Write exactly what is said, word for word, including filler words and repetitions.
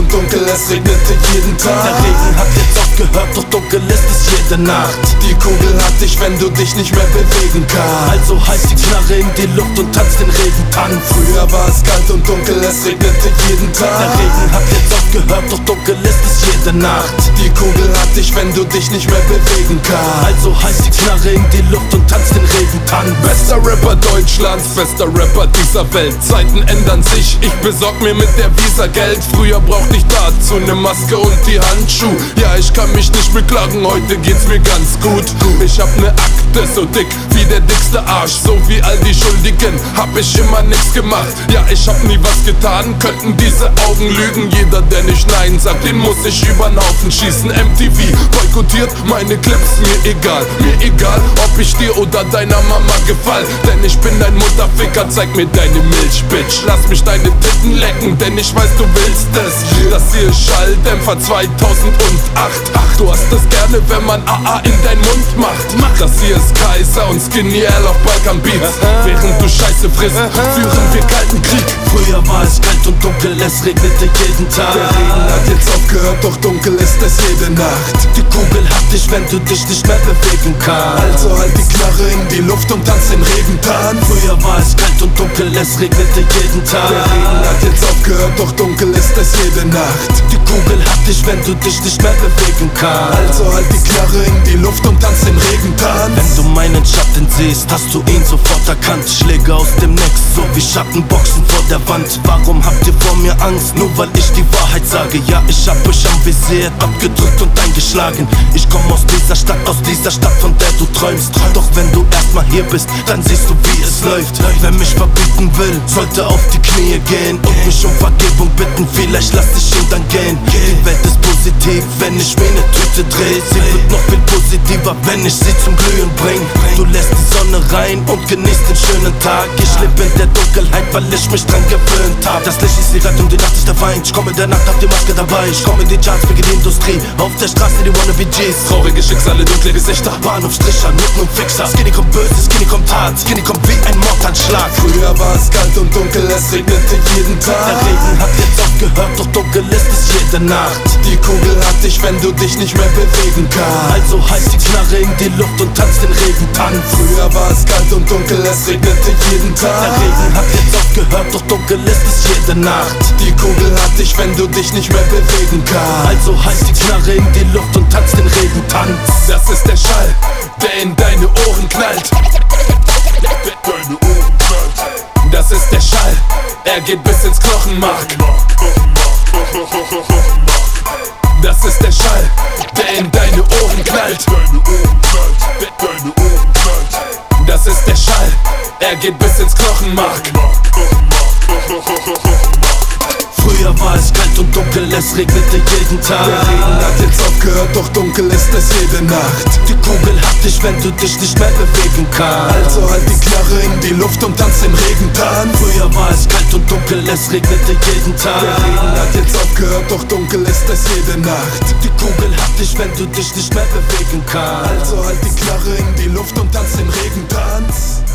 und dunkel, es regnete jeden Tag. Der Regen hat jetzt aufgehört, doch dunkel ist es jede Nacht. Die Kugel hat dich, wenn du dich nicht mehr bewegen kannst. Also heiß die Knarre in die Luft und tanzt den Regentanz. Früher war es kalt und dunkel, es regnete jeden Tag. Der Regen hat jetzt aufgehört, doch dunkel ist es jede Nacht. Die Kugel hat dich, wenn du dich nicht mehr bewegen kannst. Also heiß die Knarre in die Luft und tanzt den Regentanz. Bester Rapper Deutschlands, bester Rapper dieser Welt. Zeiten ändern sich, ich besorg mir mit der Visa Geld. Früher brauchte ich dazu ne Maske und die Handschuh. Ja, ich kann mich nicht beklagen, heute geht's mir ganz gut. Ich hab ne Akte so dick wie der dickste Arsch. So wie all die Schuldigen hab ich immer nix gemacht. Ja, ich hab nie was getan, könnten diese Augen lügen. Jeder, der nicht Nein sagt, den muss ich übern Haufen schießen. M T V boykottiert meine Clips, mir egal. Mir egal, ob ich dir oder deiner Mama gefall. Denn ich bin dein Mutterficker, zeig mir deine Milch, Bitch. Lass mich deine Titten lecken, denn ich weiß, du willst es. Das hier ist Schalldämpfer zweitausendacht. Ach, du hast es gerne, wenn man A A in dein Mund macht. Das hier ist Kaiser und Skinny L auf Balkan Beats. Während du Scheiße frisst, führen wir kalten Krieg. Früher war es kalt und dunkel, es regnete jeden Tag. Der Regen hat jetzt aufgehört, doch dunkel ist es jede Nacht. Die Kugel hat dich, wenn du dich nicht mehr bewegen kannst. Also halt die Knarre in die Luft und tanz den Regentanz. Früher war es kalt und dunkel, es regnete jeden Tag. Der Regen hat jetzt aufgehört, doch dunkel ist es jede Nacht. Die Kugel hat dich, wenn du dich nicht mehr bewegen kannst. Also halt die Knarre in die Luft und tanz den Regentanz. Wenn du meinen Schatten siehst, hast du ihn sofort erkannt. Schläge aus dem Nix, so wie Schattenboxen vor der Wand. Warum habt ihr vor mir Angst? Nur weil ich die Wahrheit sage. Ja, ich hab euch anvisiert, abgedrückt und eingeschlagen. Ich komm aus dieser Stadt, aus dieser Stadt, von der du träumst. Doch wenn du erstmal hier bist, dann siehst du, wie es läuft. Wer mich verbieten will, sollte auf die Knie gehen und mich um Vergebung bitten. Vielleicht lass ich ihn dann gehen. Die Welt ist positiv, wenn ich mir ne Tüte dreh. Sie wird noch viel positiver, wenn ich sie zum Glühen bring. Du lässt die Sonne rein und genießt den schönen Tag. Ich leb in der Dunkelheit, weil ich mich dran gewöhnt hab. Das Licht ist die Rettung, die Nacht ist der Feind. Ich komm in der Nacht, hab die Maske dabei. Ich komm in die Charts, wegen die Industrie. Auf der Straße die Wannabe Gs. Traurige Schicksale, dunkle Gesichter. Bahnhofstricher, Nutten und Fixer. Skinny kommt böse, Skinny kommt hart. Skinny kommt wie ein Mordanschlag. Früher war es kalt und dunkel, es regnete jeden Tag. Der Regen hat jetzt aufgehört, doch dunkel ist es jede Nacht. Die Kugel hat dich, wenn du dich nicht mehr bewegen kannst. Also heiß die Knarre in die Luft und tanzt den Regentanz. Früher war es kalt und dunkel, es regnete jeden Tag. Der Regen hat jetzt aufgehört, doch dunkel ist es jede Nacht. Die Kugel hat dich, wenn du dich nicht mehr bewegen kannst. Also heiß die Knarre in die Luft und tanzt den Regentanz. Das ist der Schall, der in deine Ohren knallt. Deine Ohren knallt. Das ist der Schall, er geht bis ins Knochenmark. Das ist der Schall, der in deine Ohren knallt. Deine Ohren knallt. Deine Ohren knallt. Das ist der Schall, er geht bis ins Knochenmark. Früher war es kalt und dunkel, es regnete jeden Tag. Der Regen hat jetzt aufgehört, doch dunkel ist es jede Nacht. Die Kugel hat dich, wenn du dich nicht mehr bewegen kannst. Also halt die Knarre in die Luft und tanz den Regentanz. Früher war es kalt und dunkel, es regnete jeden Tag. Der Regen hat jetzt aufgehört, doch dunkel ist es jede Nacht. Die Kugel hat dich, wenn du dich nicht mehr bewegen kannst. Also halt die Knarre in die Luft und tanz den Regentanz.